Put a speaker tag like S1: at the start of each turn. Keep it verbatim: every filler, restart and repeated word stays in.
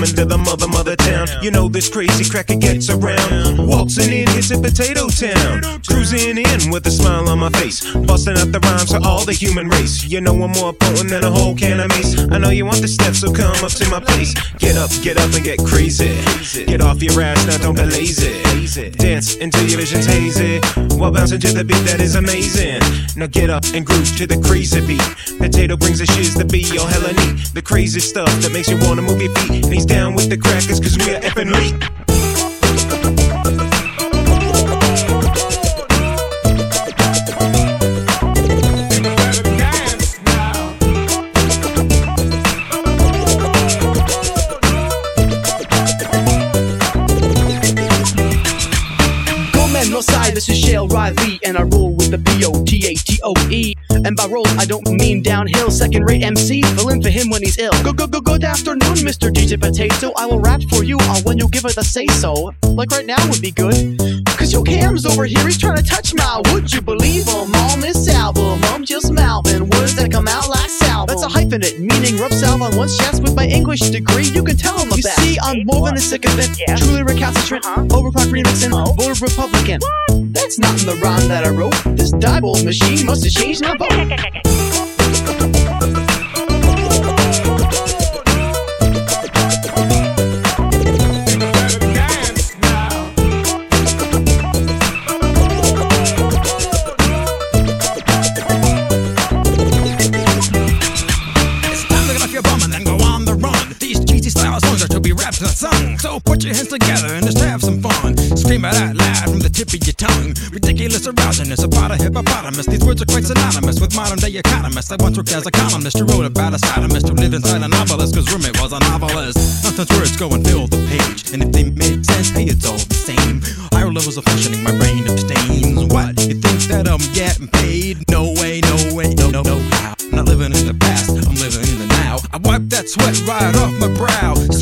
S1: to the mother, mother town. You know this crazy cracker gets around. Waltzing in, hits in Potato Town. Cruising in with a smile on my face. Busting out the rhymes for all the human race. You know I'm more potent than a whole can of mace. I know you want the steps, so come up to my place. Get up, get up and get crazy. Get off your ass, now don't be lazy. Dance until your vision's hazy, while bouncing to the beat that is amazing. Now get up and groove to the crazy beat. Potato brings the shiz to be all hella neat. The crazy stuff that makes you wanna move your feet. And he's down with the crackers cause we are effing elite.
S2: This is Shale Riley, and I roll with the B O T A T O E. And by roll, I don't mean downhill. Second-rate M C, fill in for him when he's ill. Go, go, go, good afternoon, Mister D J Potato. I will rap for you uh, when you give it a say-so. Like right now would be good. Cause your cam's over here, he's trying to touch my would you believe him on this album? I'm just mouthing words that come out like salve. That's a hyphenate, meaning rub salve on one's chest with my English degree. You can tell him the you best. You see, I'm more than a sycophant, yeah. Truly recalcitrant, uh-huh. Overclock remixing, oh. Voted Republican. What? That's not in the rhyme that I wrote. This Diebold machine must have changed my vote.
S3: To the song. So put your hands together and just have some fun. Scream it out loud from the tip of your tongue. Ridiculous arousingness about a hippopotamus. These words are quite synonymous with modern day economists. I once worked as a columnist who wrote about a sodomist who lived inside a novelist cause roommate was a novelist. Nonsense words go and fill the page, and if they made sense, hey, it's all the same. Higher levels of functioning, my brain abstains. What? You think that I'm getting paid? No way, no way, no, no, no how. I'm not living in the past, I'm living in the now. I wipe that sweat right off my brow.